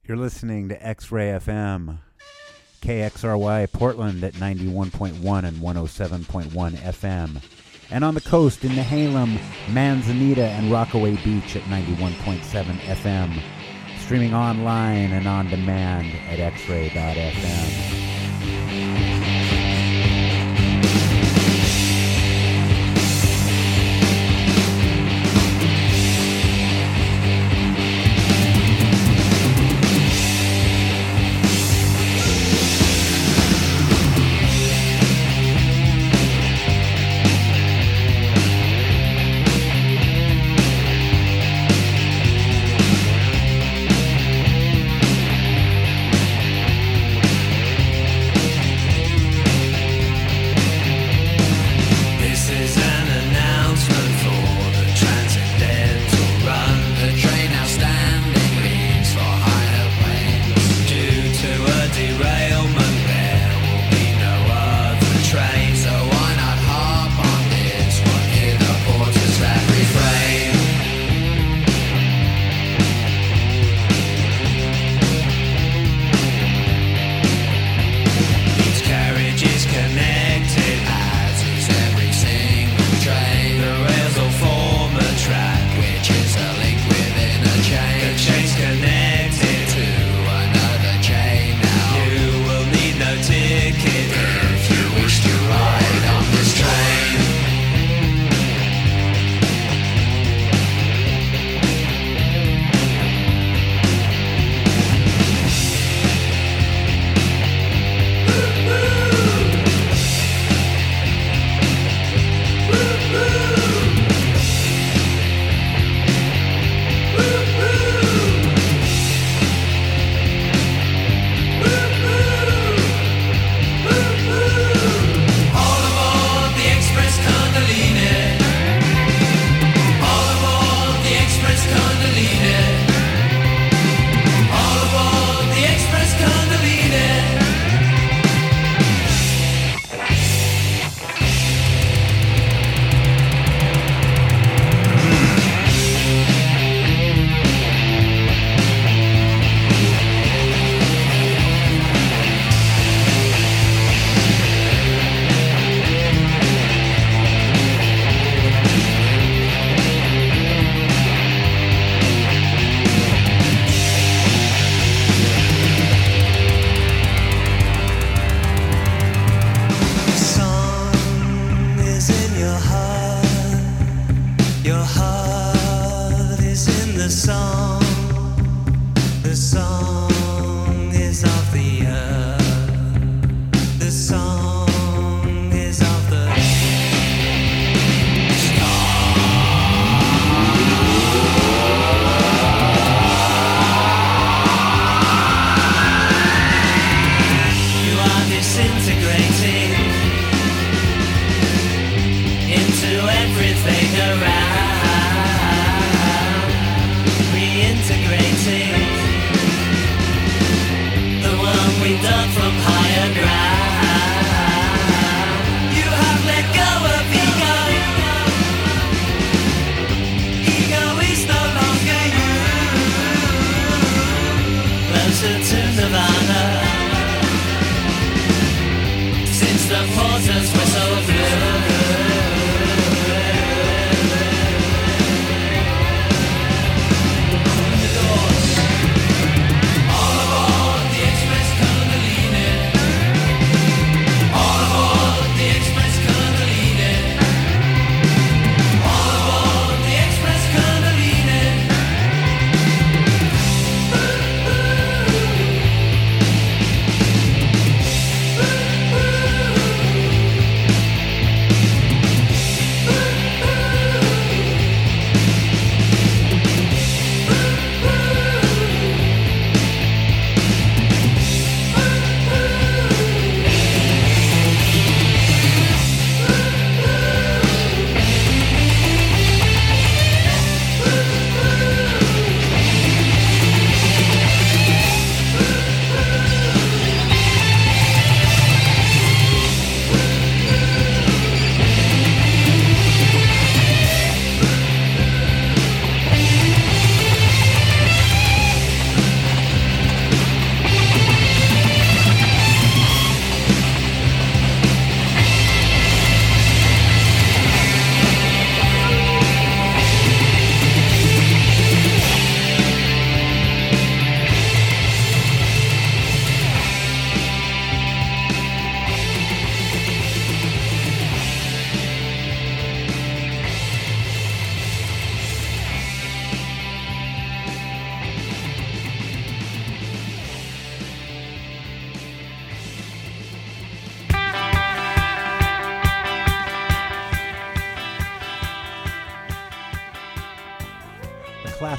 You're listening to X-Ray FM, KXRY Portland at 91.1 and 107.1 FM. And on the coast in Nehalem, Manzanita, and Rockaway Beach at 91.7 FM. Streaming online and on demand at xray.fm.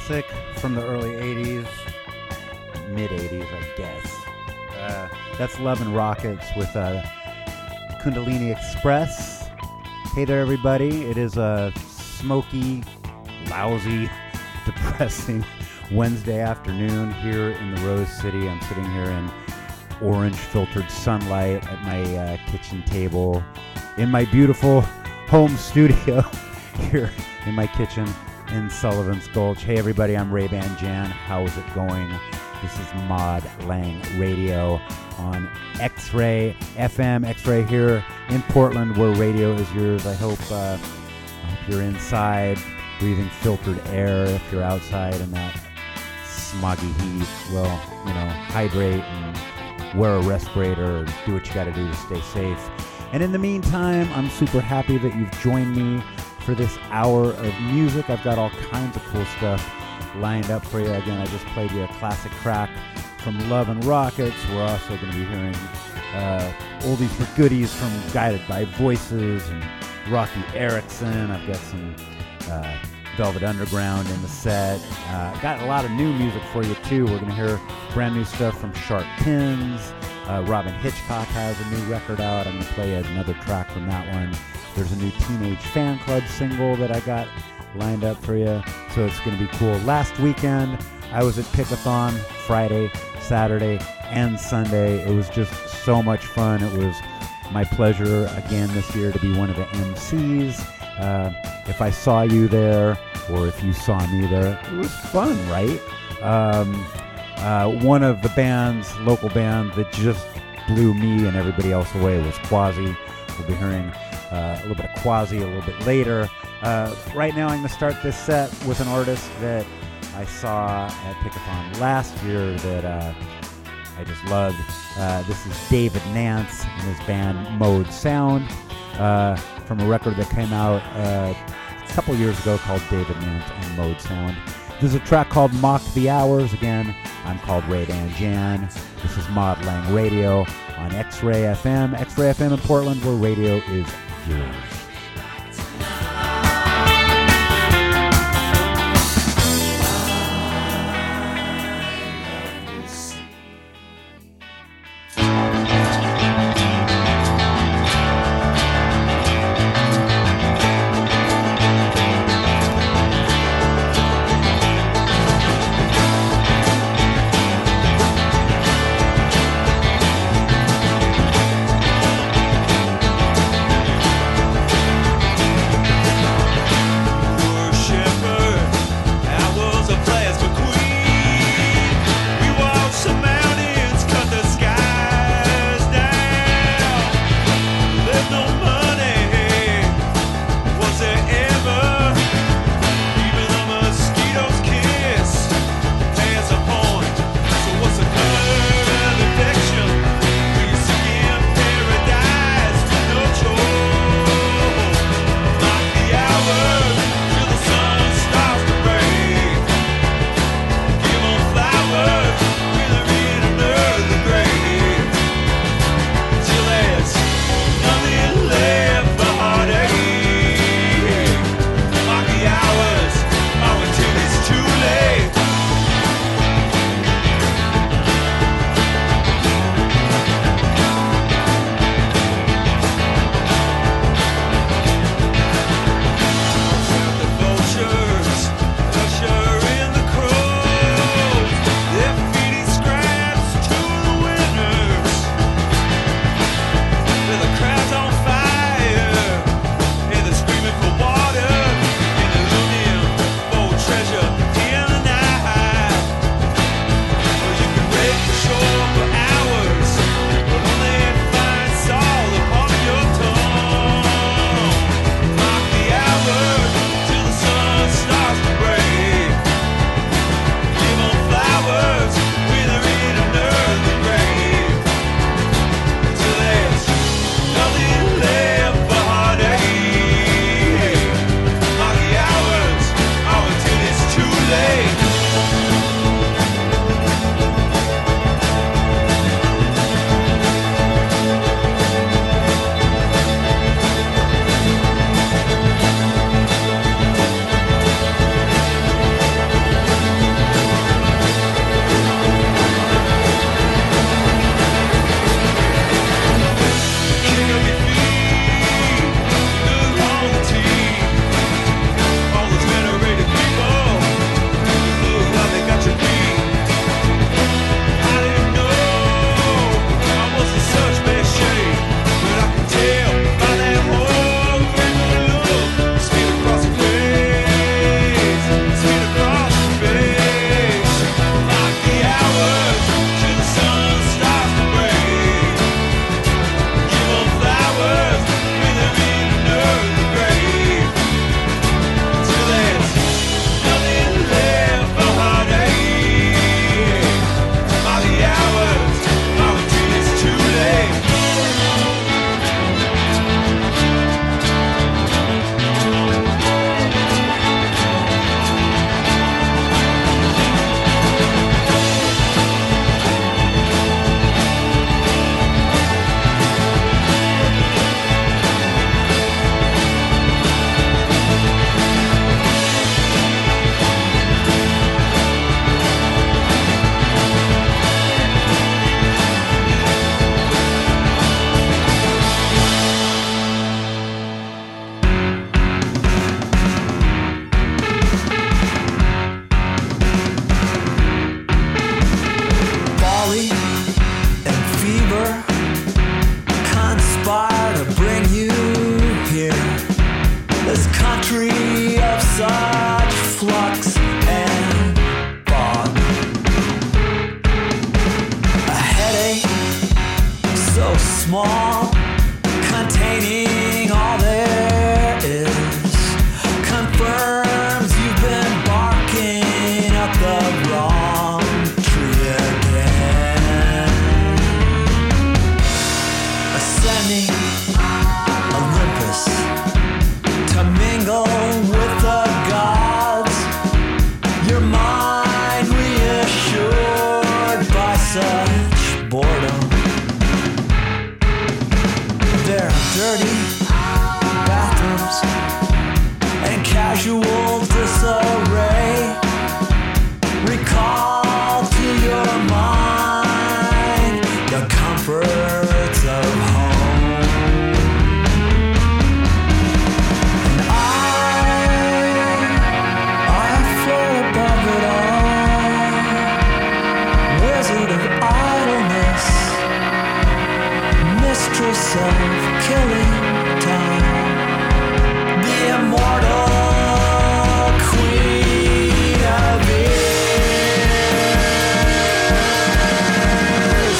classic from the early 80s, mid 80s, I guess. That's Love and Rockets with Kundalini Express. Hey there, everybody. It is a smoky, lousy, depressing Wednesday afternoon here in the Rose City. I'm sitting here in orange filtered sunlight at my kitchen table in my beautiful home studio here in my kitchen in Sullivan's Gulch. Hey everybody, I'm Ray-Ban Jan. How's it going? This is Mod Lang Radio on X-Ray FM. X-Ray here in Portland, where radio is yours. I hope you're inside breathing filtered air. If you're outside in that smoggy heat, well, hydrate and wear a respirator, or do what you got to do to stay safe. And in the meantime, I'm super happy that you've joined me for this hour of music. I've got all kinds of cool stuff lined up for you. Again, I just played you a classic track from Love and Rockets. We're also going to be hearing oldies for goodies from Guided by Voices and Rocky Erickson. I've got some Velvet Underground in the set. Got a lot of new music for you too. We're going to hear brand new stuff from Sharp Pins. Robin Hitchcock has a new record out. I'm going to play another track from that one. There's a new Teenage Fan Club single that I got lined up for you, so it's going to be cool. Last weekend, I was at Pickathon Friday, Saturday, and Sunday. It was just so much fun. It was my pleasure again this year to be one of the MCs. If I saw you there, or if you saw me there, it was fun, right? One of the bands, local band, that just blew me and everybody else away was Quasi. We'll be hearing a little bit of Quasi a little bit later. Right now I'm going to start this set with an artist that I saw at Pickathon last year that I just loved. This is David Nance and his band Mode Sound from a record that came out a couple years ago called David Nance and Mode Sound. There's a track called Mock the Hours. Again, I'm called Ray-Ban Jan. This is Mod Lang Radio on X-Ray FM. X-Ray FM in Portland, where radio is yours. small, containing all there is, confirms you've been barking up the wrong tree again. Ascending Olympus to mingle with the gods, your mind reassured by such boredom. There are dirty bathrooms and casual disarray. Recall to your mind the comforts of home. And I float above it all, wizard of idleness, mistress of killing time, the immortal queen of ears.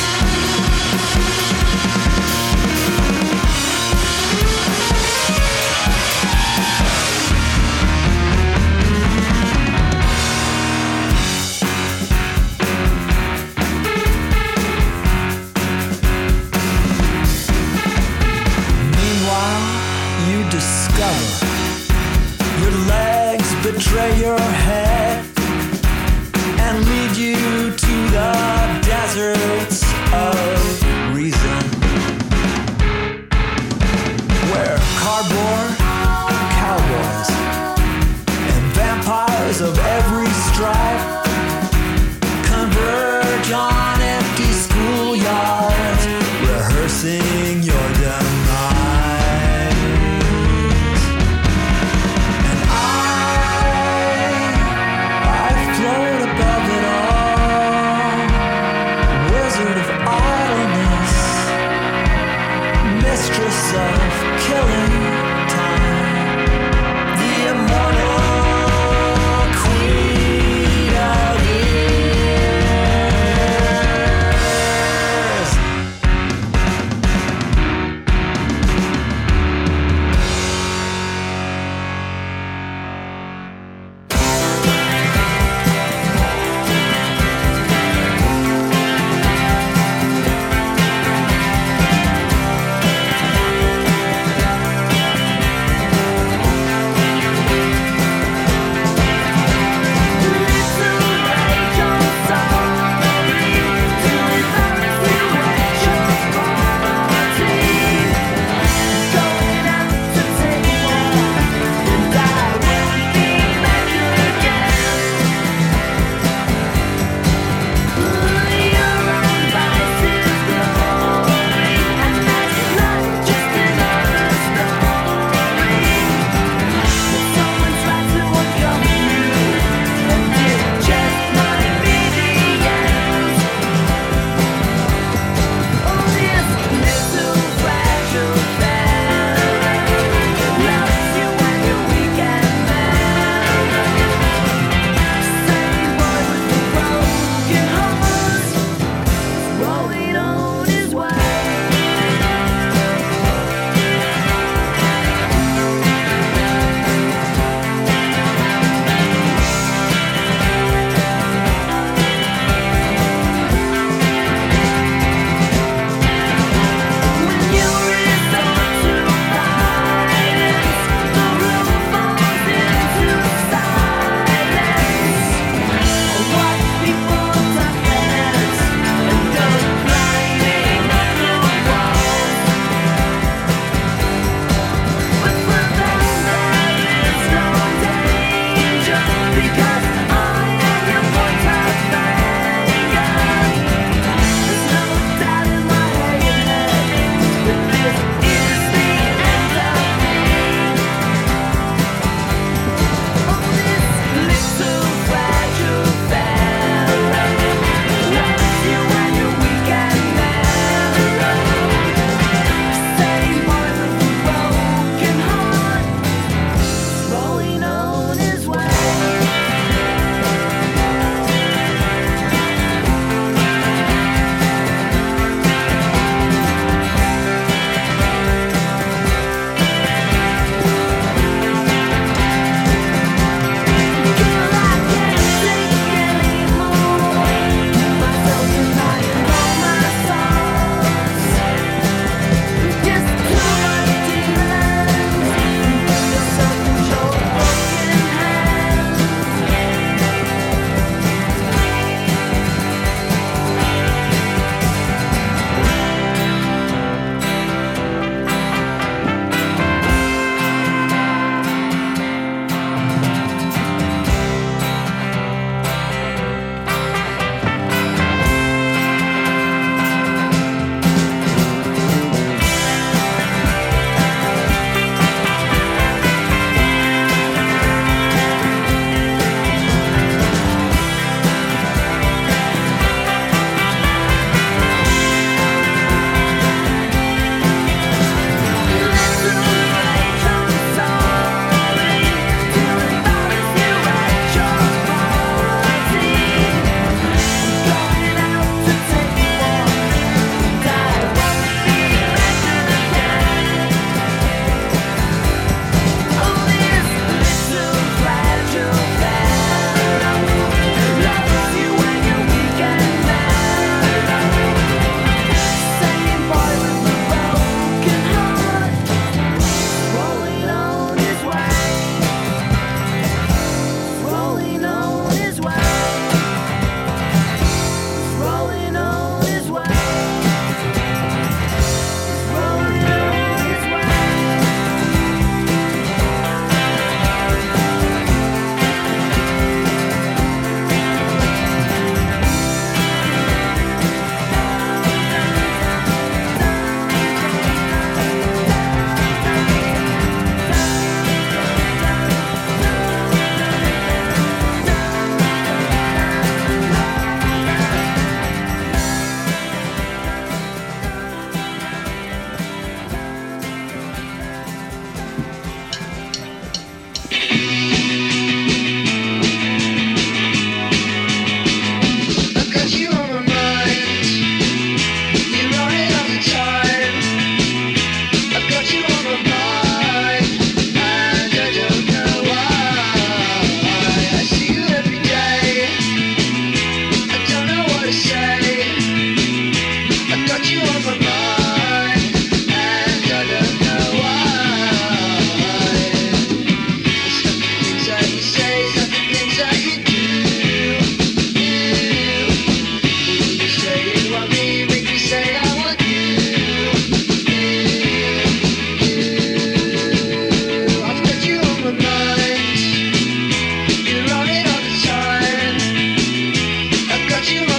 Meanwhile, you discover your legs betray your head and lead you to the deserts of reason, where cardboard cowboys and vampires of every stripe converge on empty schoolyards, rehearsing your demise. And I float above it all,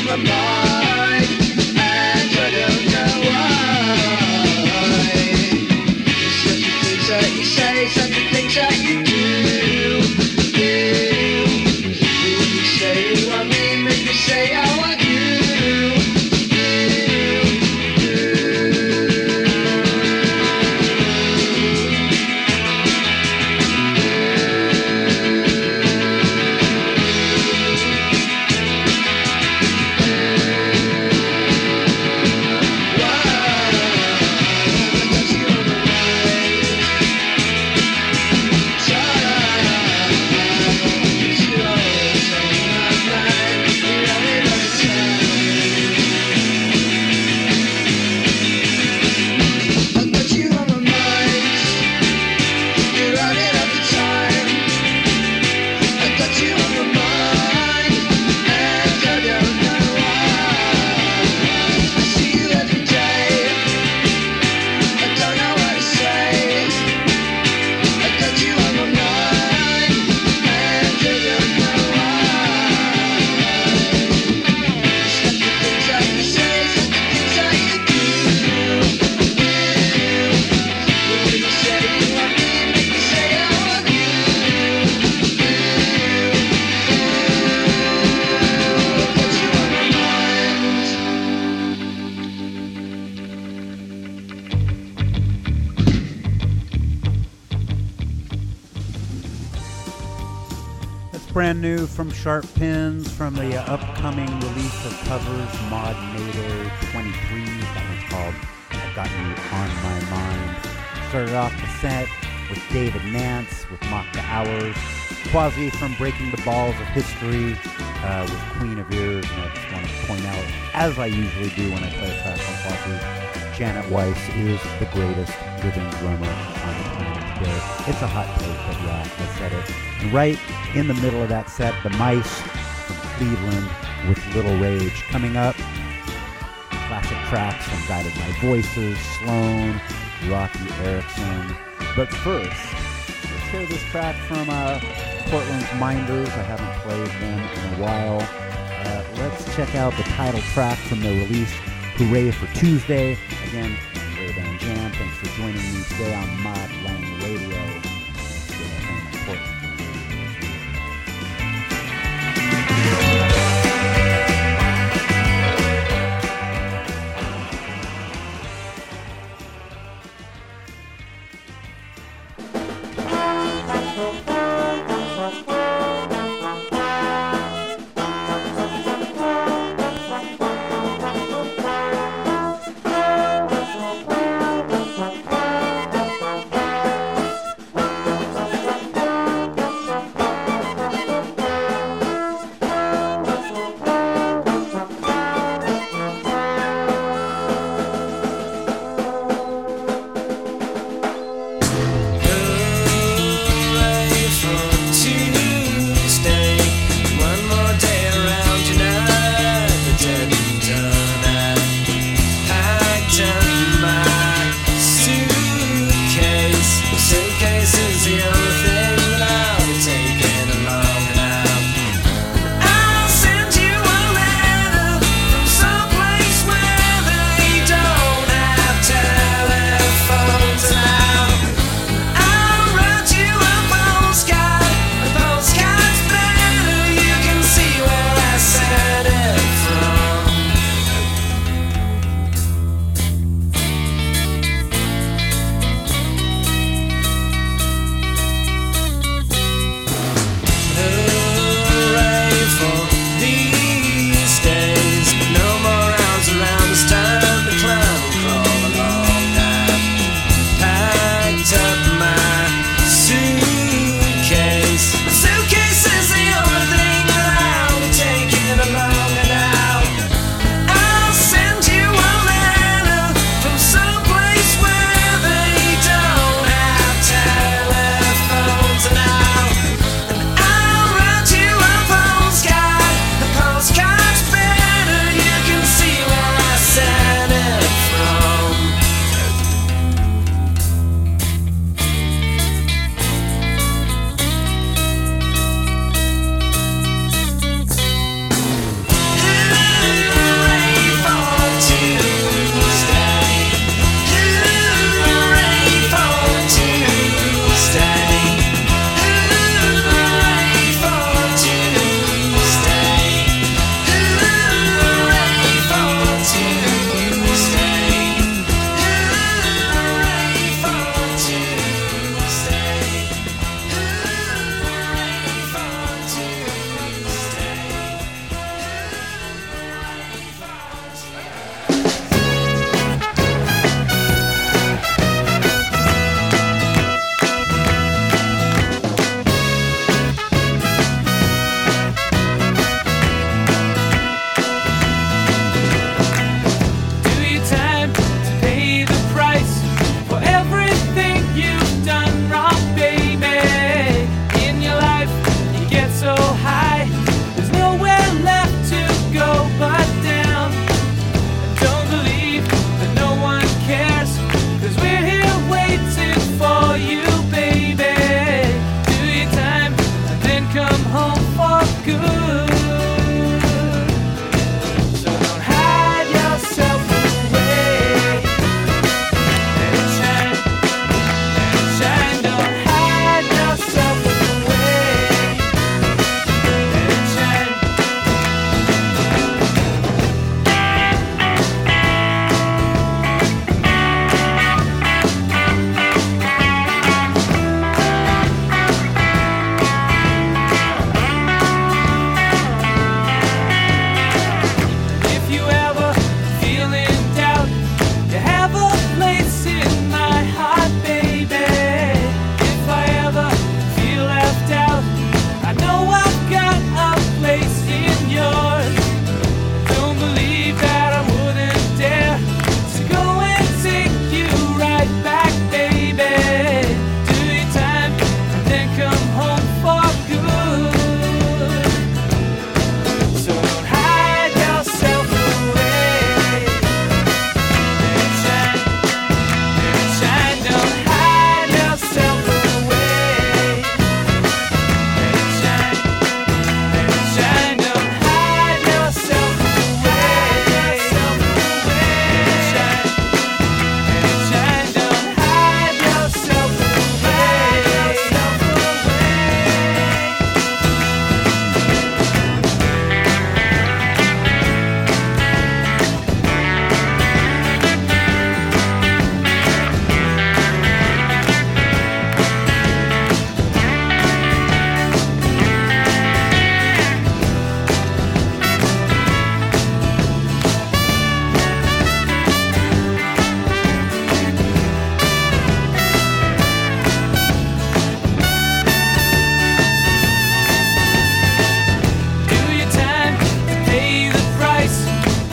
my mind, and I don't know why. Such the things that you say, such the things that you do. When you say you want me, make me say I want you. Brand new from Sharp Pins from the upcoming release of covers Mod Nader 23. That one's called I've Got You On My Mind. Started off the set with David Nance with Mock the Hours. Quasi from Breaking the Balls of History with Queen of Ears. And I just want to point out, as I usually do when I play a track on Quasi, Janet Weiss is the greatest living drummer on the planet today. It's a hot take, but yeah, I said it. And right in the middle of that set, the Mice from Cleveland with Little Rage. Coming up, classic tracks from Guided by Voices, Sloan, Rocky Erickson. But first, let's hear this track from Portland's Minders. I haven't played them in a while. Let's check out the title track from their release, Hooray for Tuesday. Again, Ray Van Jam, thanks for joining me today on Mod Lang Radio. Portland.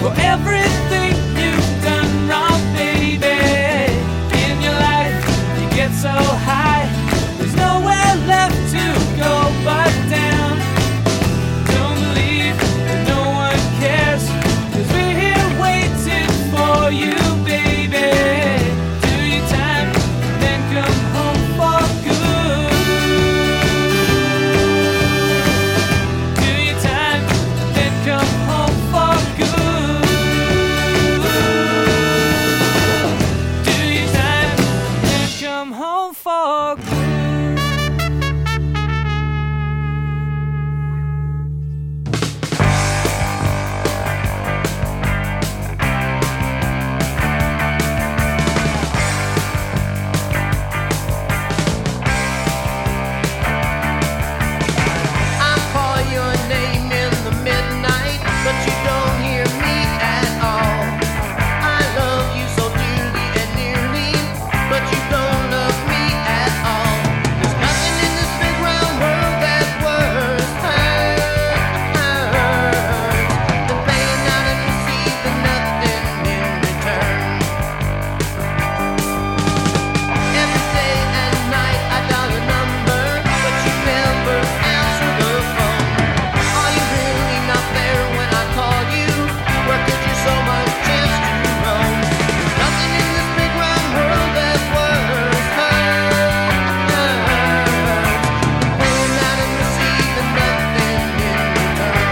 for everything you've done wrong, baby. In your life, you get so high, there's nowhere left to go but down. Don't believe that no one cares, 'cause we're here waiting for you, baby. Do your time, then come home for good. Do your time, then come home for good. Do your time, then come home for good. I call your name in the midnight, but you don't hear me at all. I love you so dearly and nearly, but you don't love me at all. There's nothing in this big round world that's worth than playing out and receiving nothing in return. Every day and night I dial your number, but you never answer the phone. Are you really not there when I call you? Where could you so much chance to roam? There's nothing in this big round world that's worth playing out and receiving nothing in return.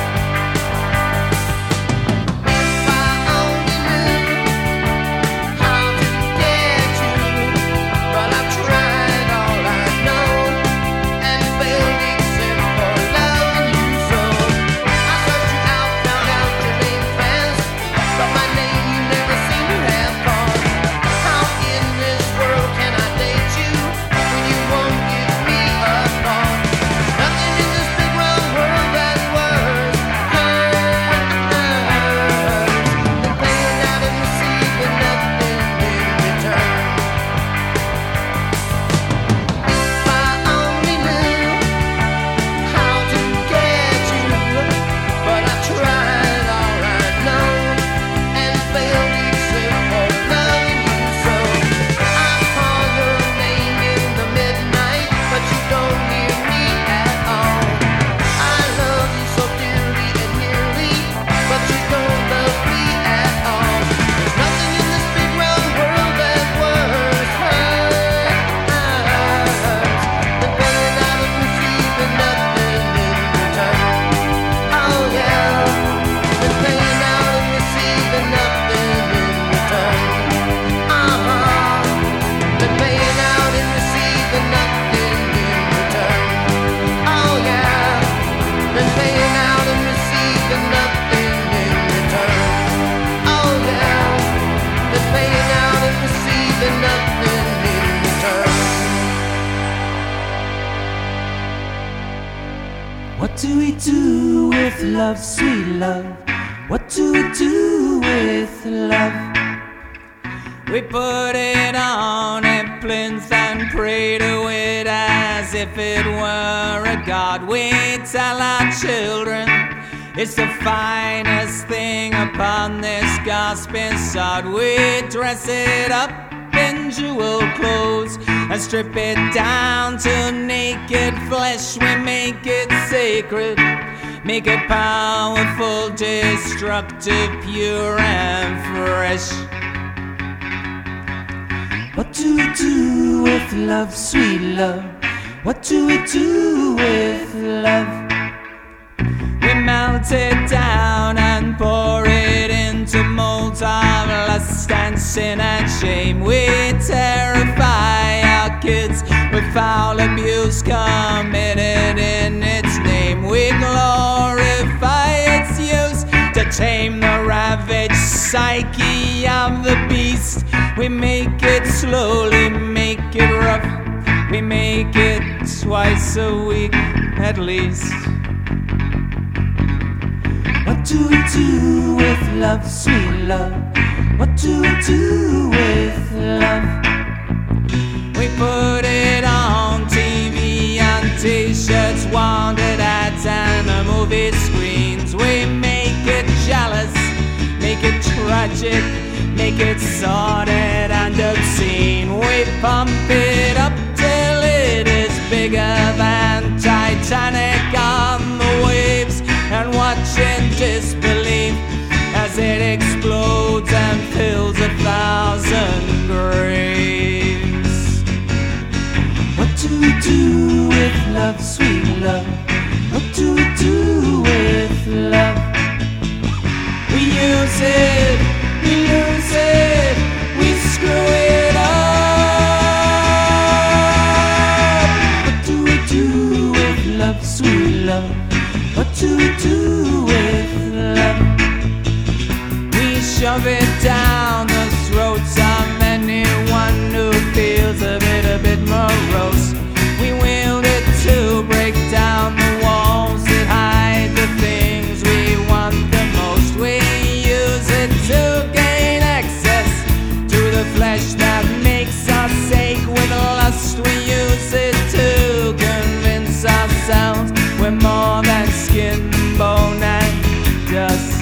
If I only knew how to get you, but I've tried all I know and failed except for loving you so. I searched you out, found out your name fast, but my name you never seem to have called. How in this world can I date you when you won't give me a thought? Nothing in this big round world that's worth than playing out and receiving nothing in return. If I only knew how to get you, but I tried all I know and failed except for loving you so. I call your name in the midnight, but you don't hear me at all. I love you so dearly and nearly, but you don't love me at all. There's nothing in this big round world that's worth than playing out and receiving nothing in return. Oh yeah, than playing out and receiving nothing in return. Than playing out and receiving nothing in return. Oh yeah, than playing out and receiving nothing in return. Oh yeah, than playing out and receiving nothing in return. What do we do with love, sweet love? What do we do with love? We put it on a plinth and pray to it as if it were a god. We tell our children it's the finest thing upon this gospel sod. We dress it up in jewel clothes and strip it down to naked flesh. We make it sacred, make it powerful, destructive, pure and fresh. What do we do with love, sweet love? What do we do with love? We melt it down and pour it into molds of lust and sin and shame. We terrify our kids with foul abuse committed in its name. We glorify its use to tame the ravaged psyche of the beast. We make it slowly, make it rough. We make it twice a week at least. What do we do with love, sweet love? What do we do with love? We put it on TV and t-shirts, wanted ads and movie screens. We make it jealous tragic, make it sordid and obscene. We pump it up till it is bigger than Titanic on the waves, and watch in disbelief as it explodes and fills 1,000 graves. What do we do with love, sweet love? What do we do with love? We use it, we lose it, we screw it up. What do we do with love, sweet love? What do we do with love? We shove it down the throats of anyone who feels a bit morose. We wield it to break down the walls that hide the things we want the most. We use it to gain access to the flesh that makes us ache with lust. We use it to convince ourselves we're more than skin, bone, and dust.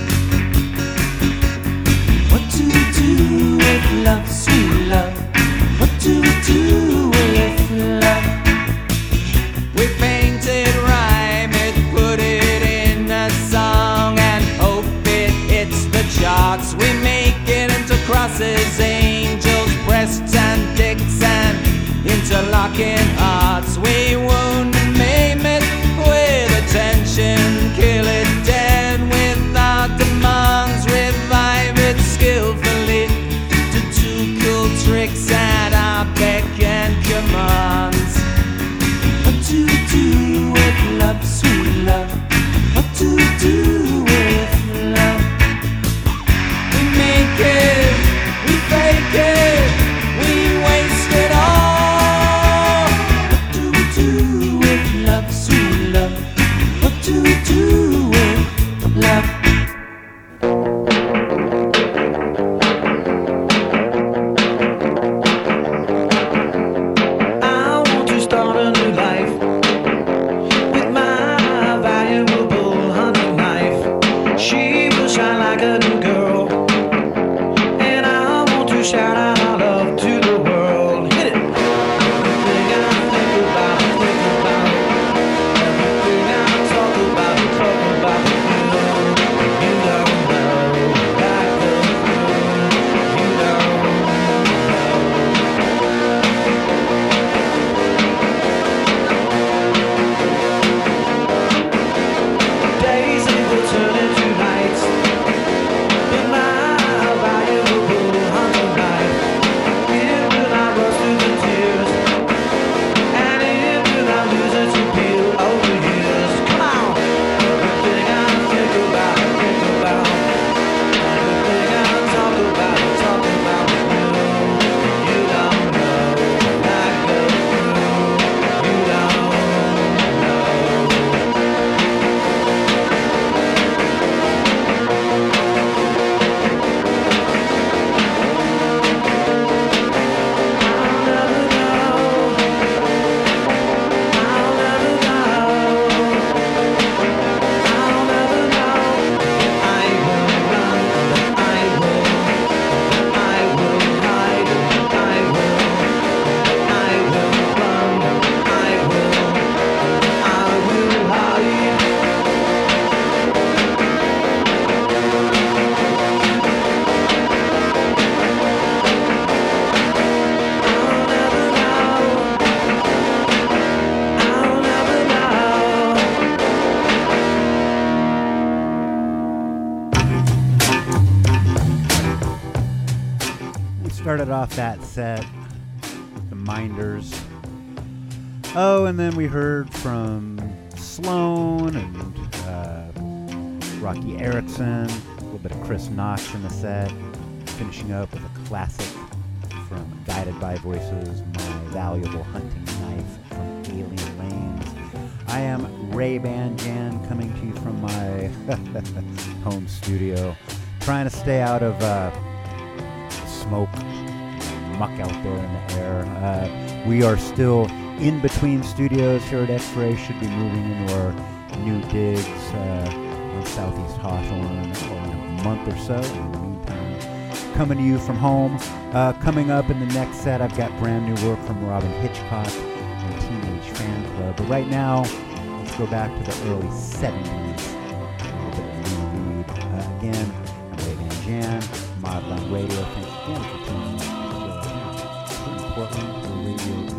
What do we do with love, sweet love? What do we do with love? We paint it, rhyme it, put it in a song and hope it hits the charts. We make it into crosses, angels, breasts and dicks and interlocking hearts. We wound and maim it with attention, kill it dead with our demands, revive it skillfully to do cool tricks at our beck and commands. What do we do with love, sweet love? What do we do with love? We make it, we fake it, we waste it all. What do we do with love, sweet love? What do we do with love? I want to start a new life with my valuable hunting knife. She will shine like a new girl, and I want to shout out our love to the world. Hit it! Everything I think about, everything I talk about, you don't know, you don't know, like the you don't know. Days they will turn into nights, but my valuable hunting knife, it will not rust through the tears, and it will not lose its appeal over years. Come on! Everything I think about, everything I talk about with you, you don't know, like the you don't know. We started off that set, the Minders. Oh, and then we heard from Sloan and Rocky Erickson, a little bit of Chris Knox in the set, finishing up with a classic from Guided by Voices, My Valuable Hunting Knife from Alien Lanes. I am Ray Banjan, coming to you from my home studio, trying to stay out of smoke, muck out there in the air. We are still in between studios here at X-Ray, should be moving into our new digs on Southeast Hawthorne in a month or so. In the meantime, coming to you from home. Coming up in the next set, I've got brand new work from Robin Hitchcock and Teenage Fan Club. But right now, let's go back to the early 70s. A little bit of Lou Reed. Again, I'm Ray Van Jan, Modline Radio. Thanks again for tuning in. Here in Portland, the radio is yours.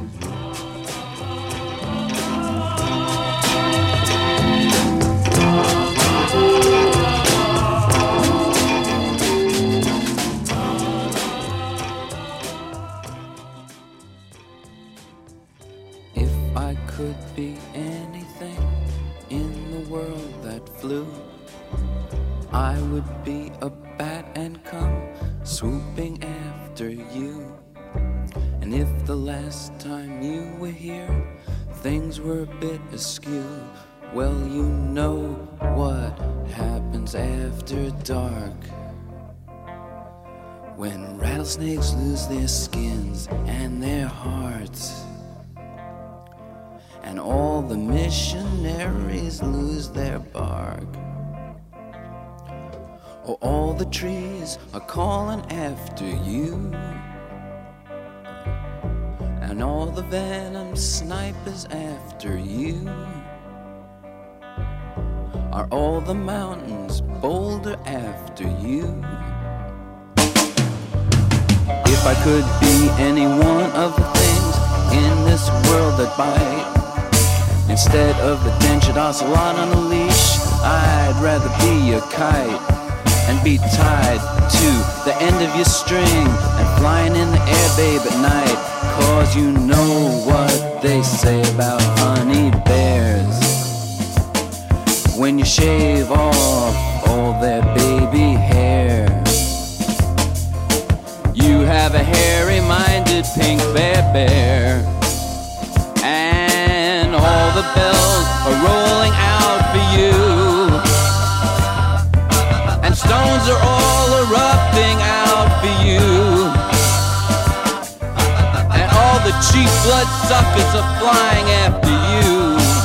If I could be anything in the world that flew, I would be a bat and come swooping after you. And if the last time you were here things were a bit askew, well, you know what happens after dark. When rattlesnakes lose their skins and their hearts, and all the missionaries lose their bark, or all the trees are calling after you, and all the venom snipers after you, are all the mountains boulder after you. If I could be any one of the things in this world that bite, instead of the dentured ocelot on a leash, I'd rather be a kite and be tied to the end of your string and flying in the air, babe, at night. Cause you know what they say about honey bears. When you shave off all their baby hair, you have a hairy-minded pink bear, and all the bells are rolling out for you, and stones are all erupting out for you, and all the cheap bloodsuckers are flying after you.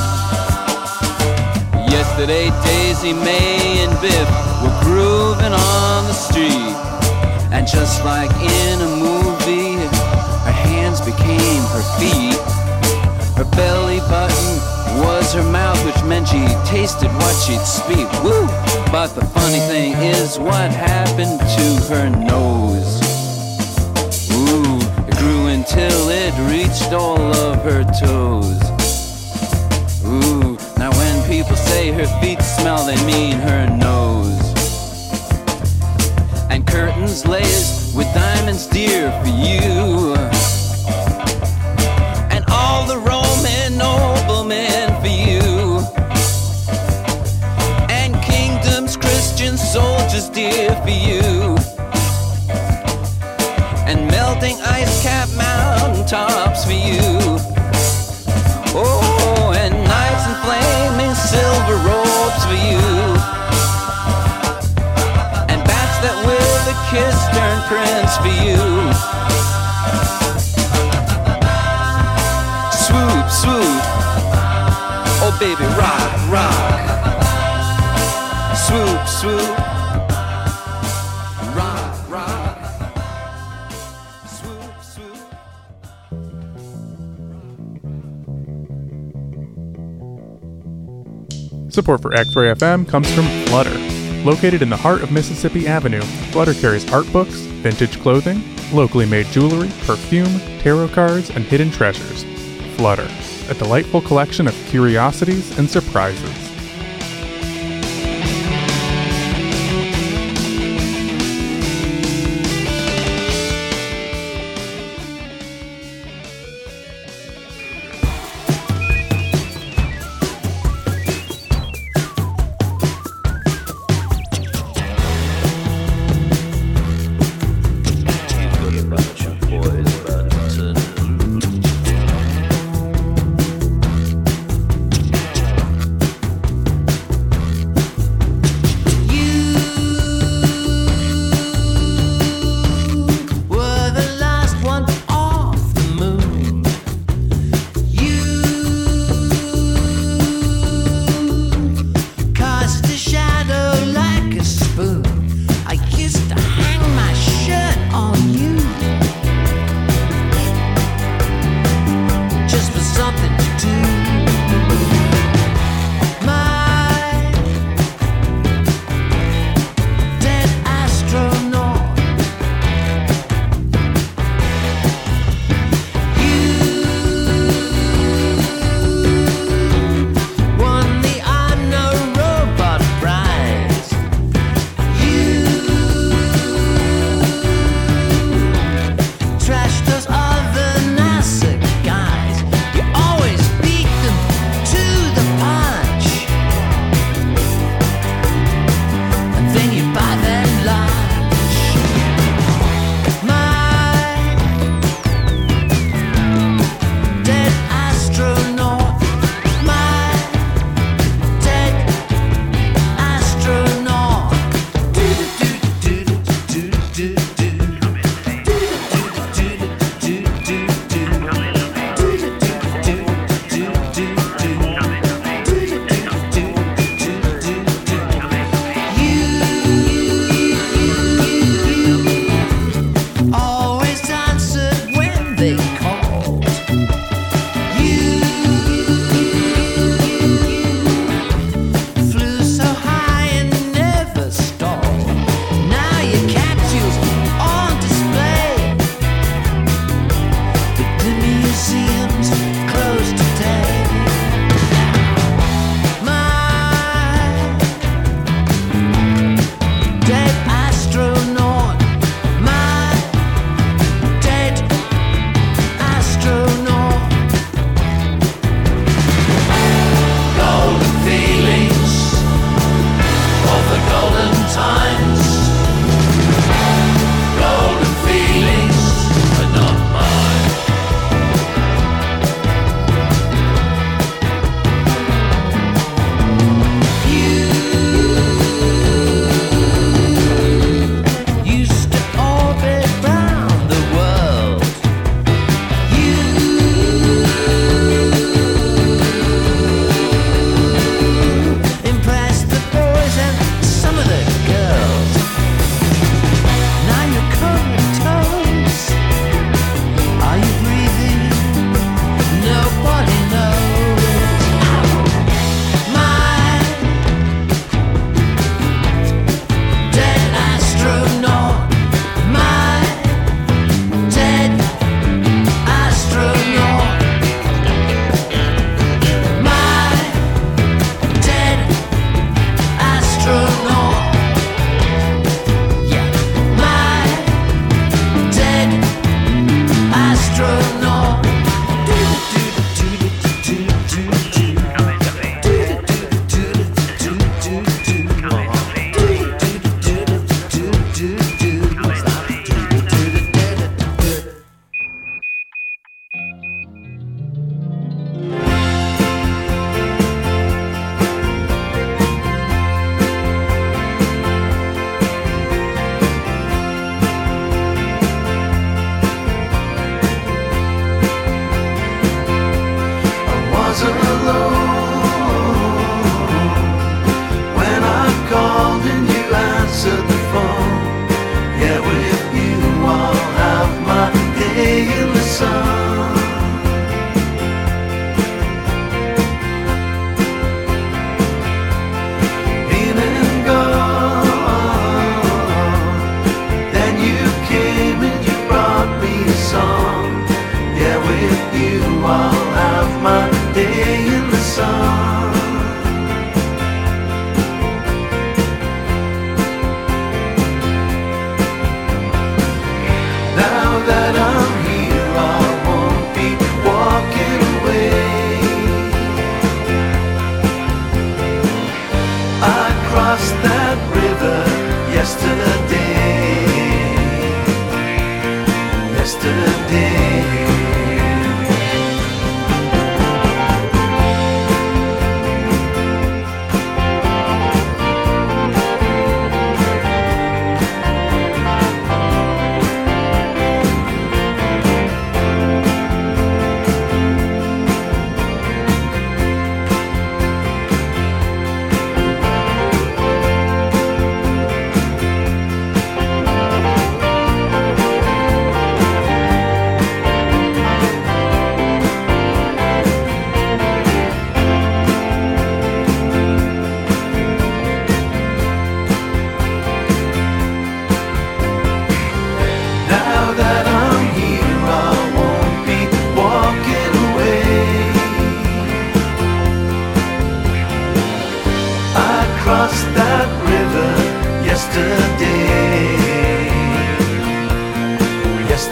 Yesterday, Daisy May and Biff were grooving on the street, and just like in a movie, her hands became her feet. Her belly button was her mouth, which meant she tasted what she'd speak. Woo! But the funny thing is what happened to her nose. Ooh, it grew until it reached all of her toes. Ooh, now when people say her feet smell, they mean her nose. And curtains laced with diamonds dear for you, and all the Roman noblemen for you, and kingdoms, Christian soldiers dear for you, and melting ice-capped mountaintops for you. Oh, and knights in flaming silver robes for you, and bats that with a kiss turn prince for you. Swoop, swoop, oh baby, rock, rock. Swoop, swoop, rock, rock. Swoop, swoop. Support for X-Ray FM comes from Flutter. Located in the heart of Mississippi Avenue, Flutter carries art books, vintage clothing, locally made jewelry, perfume, tarot cards, and hidden treasures. Flutter, a delightful collection of curiosities and surprises.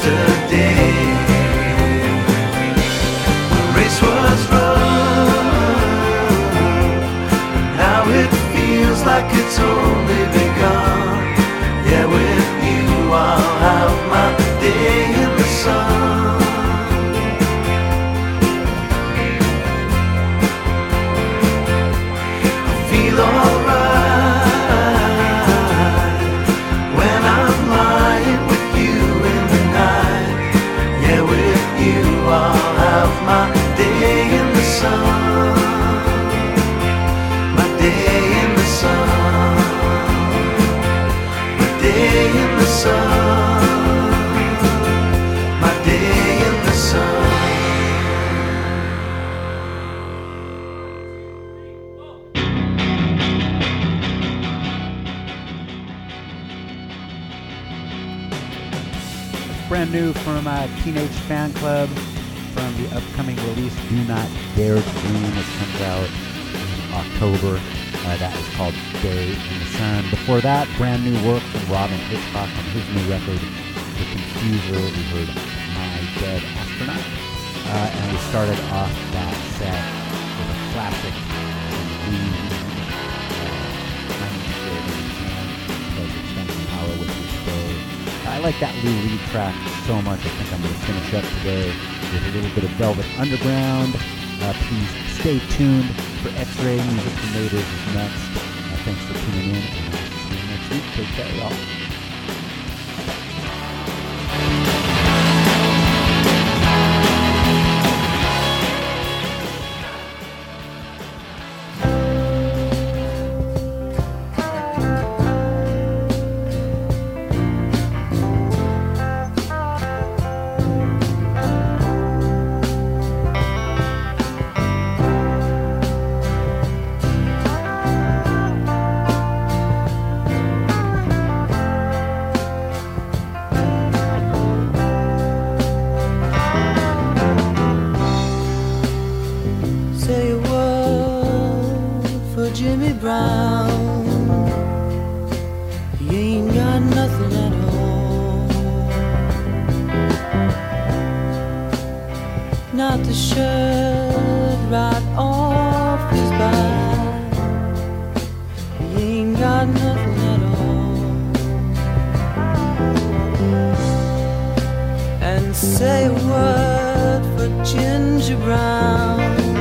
yesterday. The race was run, now it feels like it's only begun. Yeah, with you I'll have my day in the sun. I feel alright when I'm lying with you in the night. Yeah, with you I'll have my day in the sun. My day in the sun. My day in the sun. My day in the sun. Brand new from Teenage Fan Club from the upcoming release Do Not Dare to Dream, which comes out in October. That is called Day in the Sun. Before that, brand new work from Robin Hitchcock on his new record, The Confuser. We heard My Dead Astronaut. And we started off that set with a classic from Lee I like that Lou Reed track so much. I think I'm going to finish up today with a little bit of Velvet Underground. Please stay tuned for X-Ray Music for Natives is next. Thanks for tuning in, and I'll see you next week. Take care, y'all. Say a word for Jimmy Brown. He ain't got nothing at all. Not the shirt right off his back. He ain't got nothing at all. And say a word for Ginger Brown.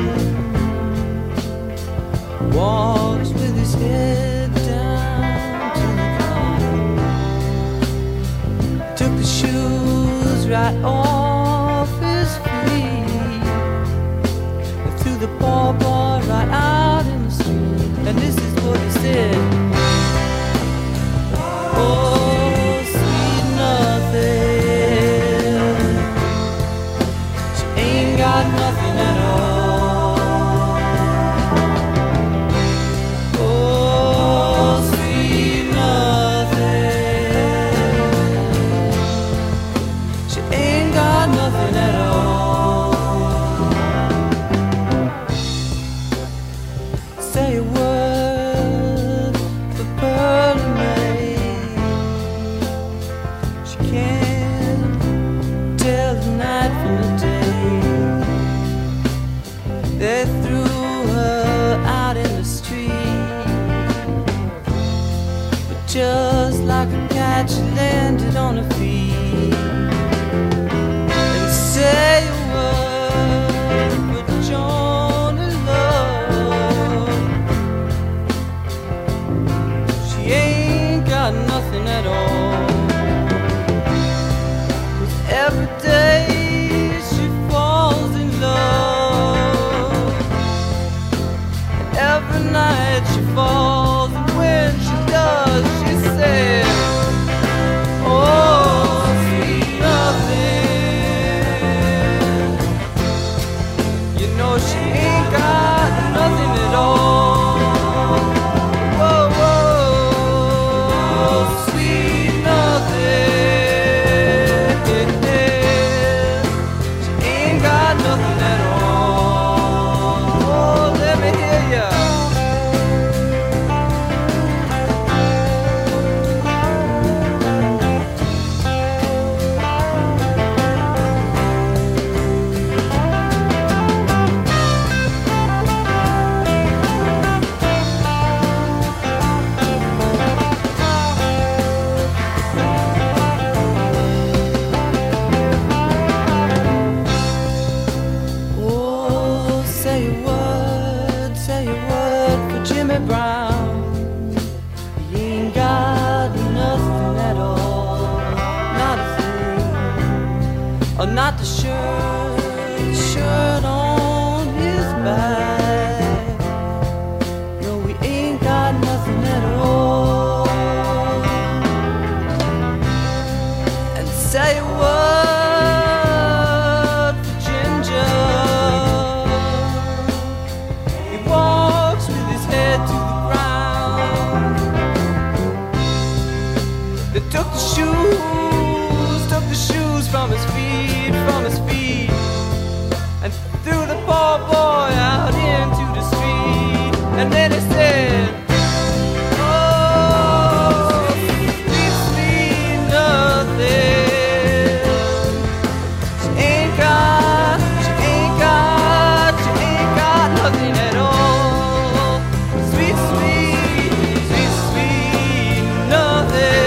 Walks with his head down to the ground. Took the shoes right off his feet and threw the ball right out in the street. And this is what he said: oh, sweet nothing, she ain't got nothing at all. Say a word for Pearl and May. She can't tell the night from the day. They threw her out in the street, but just like a cat she landed on her feet. And say a word for Joan and Love. She ain't got nothing at all. 'Cause every day she falls in love, and every night she falls, and when she does, she says, oh, sweet nothing. You know she ain't got nothing at all. Whoa, whoa, sweet nothing. She ain't got nothing at all. Oh, let me hear ya. got the shirt on his back. No, we ain't got nothing at all. And say a word for Ginger. He walks with his head to the ground. They took the shoes from his feet, and threw the poor boy out into the street. And then he said, oh, sweet, sweet nothing. She ain't got nothing at all. Sweet, sweet, sweet, sweet nothing.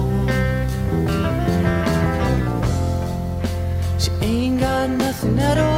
Nothing at all.